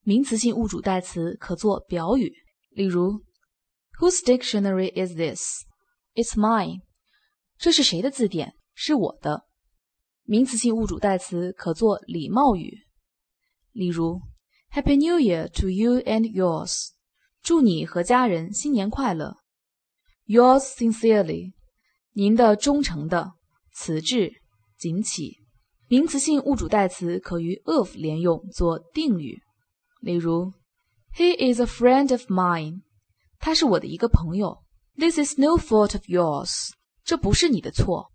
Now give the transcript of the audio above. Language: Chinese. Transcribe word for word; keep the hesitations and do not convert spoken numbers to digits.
名词性物主代词可做表语，例如 Whose dictionary is this? It's mine. 这是谁的字典？是我的。名词性物主代词可做礼貌语，例如 Happy New Year to you and yours. 祝你和家人新年快乐。Yours sincerely. 您的忠诚的，此致谨启。名词性物主代词可与 of 连用做定语，例如 He is a friend of mine. 他是我的一个朋友。This is no fault of yours. 这不是你的错。